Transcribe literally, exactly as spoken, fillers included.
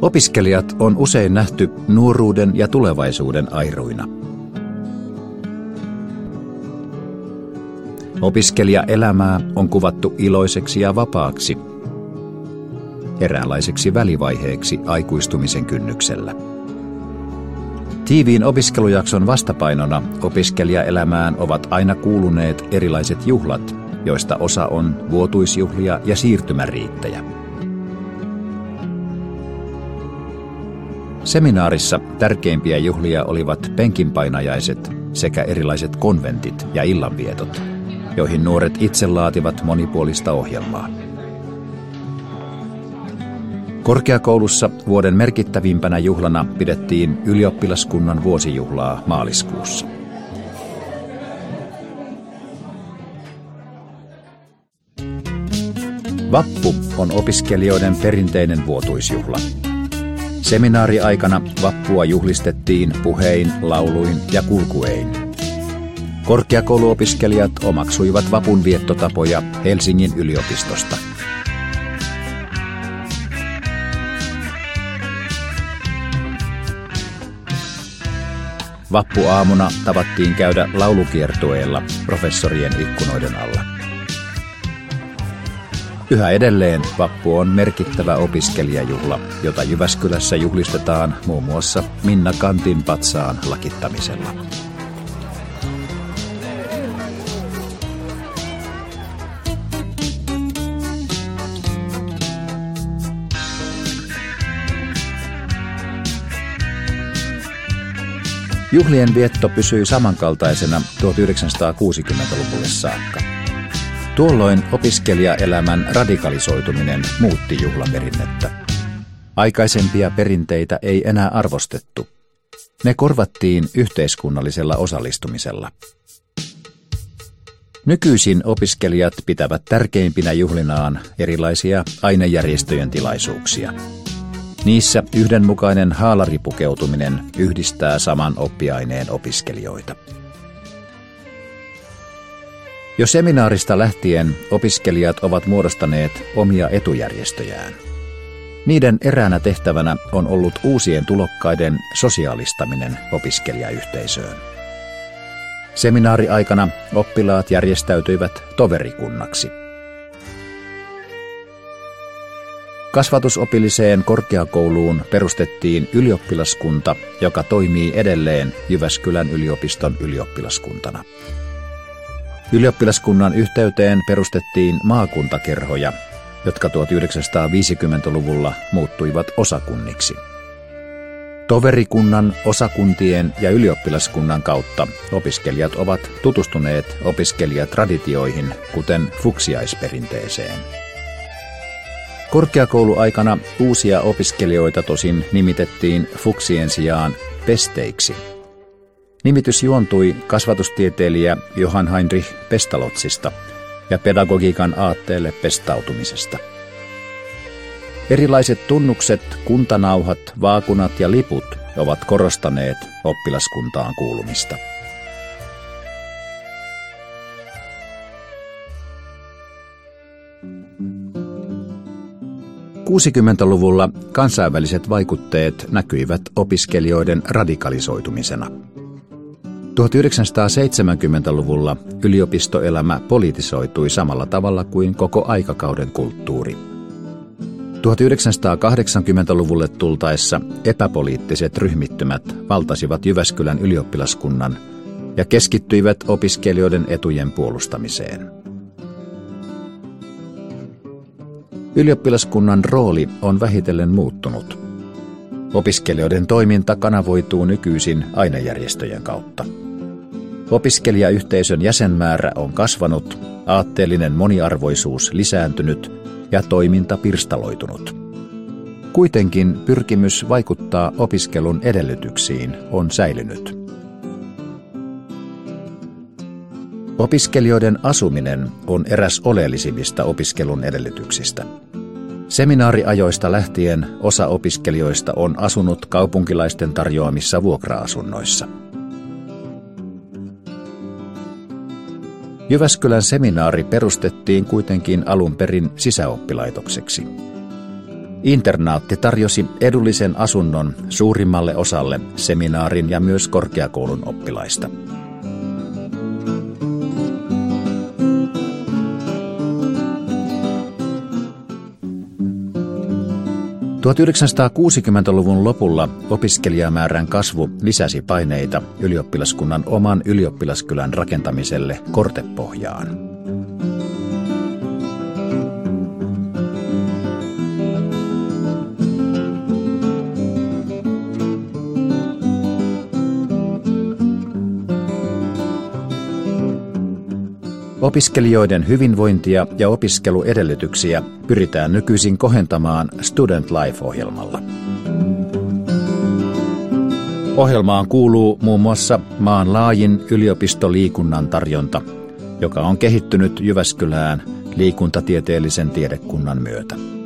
Opiskelijat on usein nähty nuoruuden ja tulevaisuuden airuina. Opiskelijaelämää on kuvattu iloiseksi ja vapaaksi, eräänlaiseksi välivaiheeksi aikuistumisen kynnyksellä. Tiiviin opiskelujakson vastapainona opiskelijaelämään ovat aina kuuluneet erilaiset juhlat, joista osa on vuotuisjuhlia ja siirtymäriittejä. Seminaarissa tärkeimpiä juhlia olivat penkinpainajaiset sekä erilaiset konventit ja illanvietot, joihin nuoret itse laativat monipuolista ohjelmaa. Korkeakoulussa vuoden merkittävimpänä juhlana pidettiin ylioppilaskunnan vuosijuhlaa maaliskuussa. Vappu on opiskelijoiden perinteinen vuotuisjuhla. Seminaariaikana vappua juhlistettiin puhein, lauluin ja kulkuein. Korkeakouluopiskelijat omaksuivat vapun viettotapoja Helsingin yliopistosta. Vappuaamuna tavattiin käydä laulukiertueella professorien ikkunoiden alla. Yhä edelleen vappu on merkittävä opiskelijajuhla, jota Jyväskylässä juhlistetaan muun muassa Minna Kantin patsaan lakittamisella. Juhlien vietto pysyi samankaltaisena tuhatyhdeksänsataakuusikymmentäluvulle saakka. Tuolloin opiskelijaelämän radikalisoituminen muutti juhlaperinnettä. Aikaisempia perinteitä ei enää arvostettu. Ne korvattiin yhteiskunnallisella osallistumisella. Nykyisin opiskelijat pitävät tärkeimpinä juhlinaan erilaisia ainejärjestöjen tilaisuuksia. Niissä yhdenmukainen haalaripukeutuminen yhdistää saman oppiaineen opiskelijoita. Jo seminaarista lähtien opiskelijat ovat muodostaneet omia etujärjestöjään. Niiden eräänä tehtävänä on ollut uusien tulokkaiden sosiaalistaminen opiskelijayhteisöön. Seminaariaikana oppilaat järjestäytyivät toverikunnaksi. Kasvatusopilliseen korkeakouluun perustettiin ylioppilaskunta, joka toimii edelleen Jyväskylän yliopiston ylioppilaskuntana. Ylioppilaskunnan yhteyteen perustettiin maakuntakerhoja, jotka tuhatyhdeksänsataaviisikymmentäluvulla muuttuivat osakunniksi. Toverikunnan, osakuntien ja ylioppilaskunnan kautta opiskelijat ovat tutustuneet opiskelijatraditioihin, kuten fuksiaisperinteeseen. Korkeakouluaikana uusia opiskelijoita tosin nimitettiin fuksien sijaan pesteiksi. Nimitys juontui kasvatustieteilijä Johann Heinrich Pestalotzista ja pedagogiikan aatteelle pestautumisesta. Erilaiset tunnukset, kuntanauhat, vaakunat ja liput ovat korostaneet oppilaskuntaan kuulumista. kuusikymmentäluvulla kansainväliset vaikutteet näkyivät opiskelijoiden radikalisoitumisena. tuhatyhdeksänsataaseitsemänkymmentäluvulla yliopistoelämä politisoitui samalla tavalla kuin koko aikakauden kulttuuri. tuhatyhdeksänsataakahdeksankymmentäluvulle tultaessa epäpoliittiset ryhmittymät valtasivat Jyväskylän ylioppilaskunnan ja keskittyivät opiskelijoiden etujen puolustamiseen. Ylioppilaskunnan rooli on vähitellen muuttunut. Opiskelijoiden toiminta kanavoituu nykyisin ainejärjestöjen kautta. Opiskelijayhteisön jäsenmäärä on kasvanut, aatteellinen moniarvoisuus lisääntynyt ja toiminta pirstaloitunut. Kuitenkin pyrkimys vaikuttaa opiskelun edellytyksiin on säilynyt. Opiskelijoiden asuminen on eräs oleellisimmista opiskelun edellytyksistä. Seminaariajoista lähtien osa opiskelijoista on asunut kaupunkilaisten tarjoamissa vuokra-asunnoissa. Jyväskylän seminaari perustettiin kuitenkin alun perin sisäoppilaitokseksi. Internaatti tarjosi edullisen asunnon suurimmalle osalle seminaarin ja myös korkeakoulun oppilaista. tuhatyhdeksänsataakuusikymmentäluvun lopulla opiskelijamäärän kasvu lisäsi paineita ylioppilaskunnan oman ylioppilaskylän rakentamiselle Kortepohjaan. Opiskelijoiden hyvinvointia ja opiskeluedellytyksiä pyritään nykyisin kohentamaan Student Life-ohjelmalla. Ohjelmaan kuuluu muun muassa maan laajin yliopistoliikunnan tarjonta, joka on kehittynyt Jyväskylään liikuntatieteellisen tiedekunnan myötä.